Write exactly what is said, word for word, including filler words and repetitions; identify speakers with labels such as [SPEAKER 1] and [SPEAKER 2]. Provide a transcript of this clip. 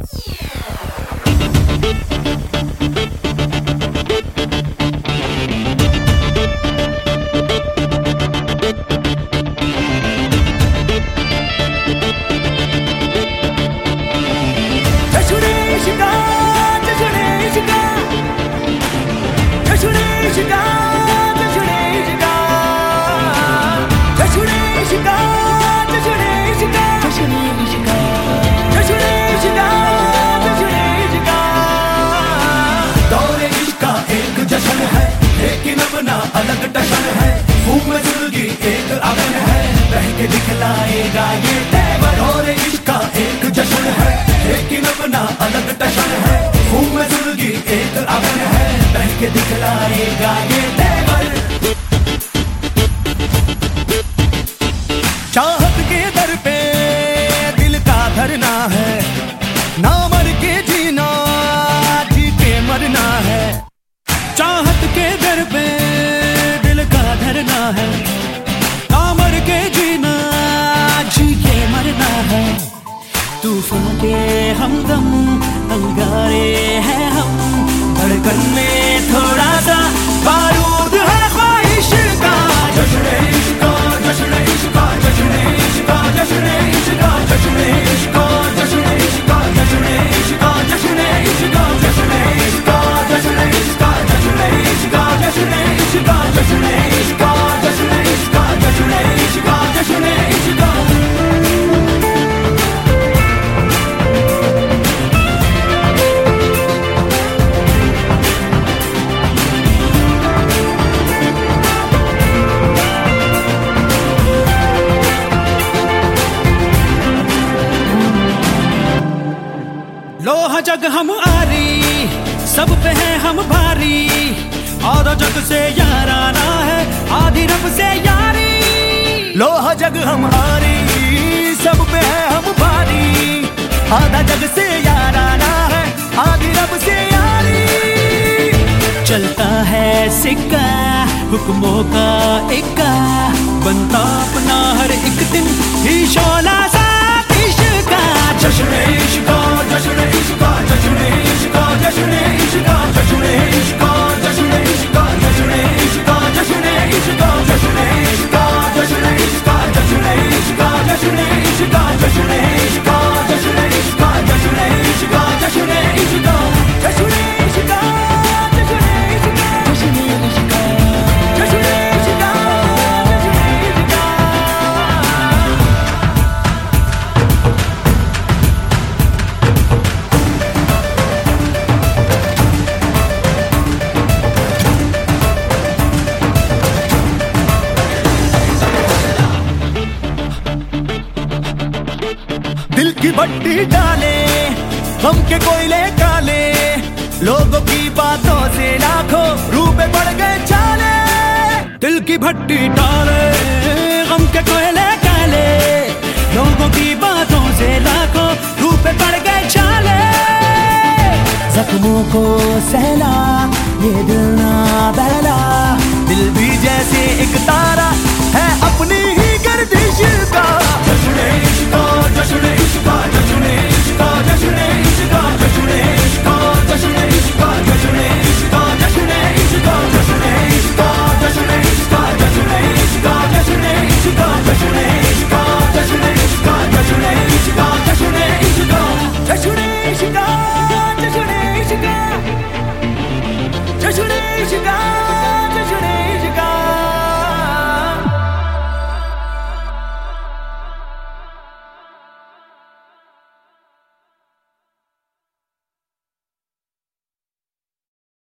[SPEAKER 1] अलग टशन है, मुंह में जिंदगी एक अगन है, बह के दिखलाएगा ये तेवर। और इश्क का एक जश्न है, लेकिन अपना अलग टशन है, मुंह में जिंदगी एक अगन है, बह के दिखलाएगा ये तेवर। चाहत के दर पे दिल का धरना है, ना मर के जीना जी के मरना है। चाहत के दर पे धरना है, कामर के जीना जी के मरना है। तूफान के हमदम अंगारे हैं हम, धड़कन में थोड़ा सा बारूद है ख्वाहिश का। जश्न इश्क जश्न इश्क जश्न इश्क जश्न इश्क जश्न इश्क जश्न इश्क जश्न इश्क जश्न इश्क जश्न इश्क जश्न इश्क जश्न इश्क जश्न इश्क जश्न इश्क लोहा जग हम आरी, सब पे है हम भारी, आधा जग से याराना है, आधी रब से यारी। लोहा जग हम आरी, सब पे है हम भारी, आधा जग से याराना है, आधी रब से यारी। चलता है सिक्का हुक्मों का इक्का, बनता अपना हर एक दिन ही शोला सा इश्क का। जश्न इश्क जश्न इश्क जश्न इश्क जश्न इश्क जश्न इश्क जश्न इश्क जश्न इश्क जश्न इश्क जश्न इश्क जश्न इश्क जश्न इश्क जश्न इश्क जश्न इश्क जश्न इश्क जश्न इश्क जश्न इश्क जश्न इश्क दिल की भट्टी डाले, गम के कोयले काले, लोगों की बातों से लाखों रूपे बढ़ गए चाले। दिल की भट्टी डाले, गम के कोयले काले, लोगों की बातों से लाखों रूपे बढ़ गए चाले। जख्मों को सहला ये दिल ना बहला, दिल भी जैसे एक तार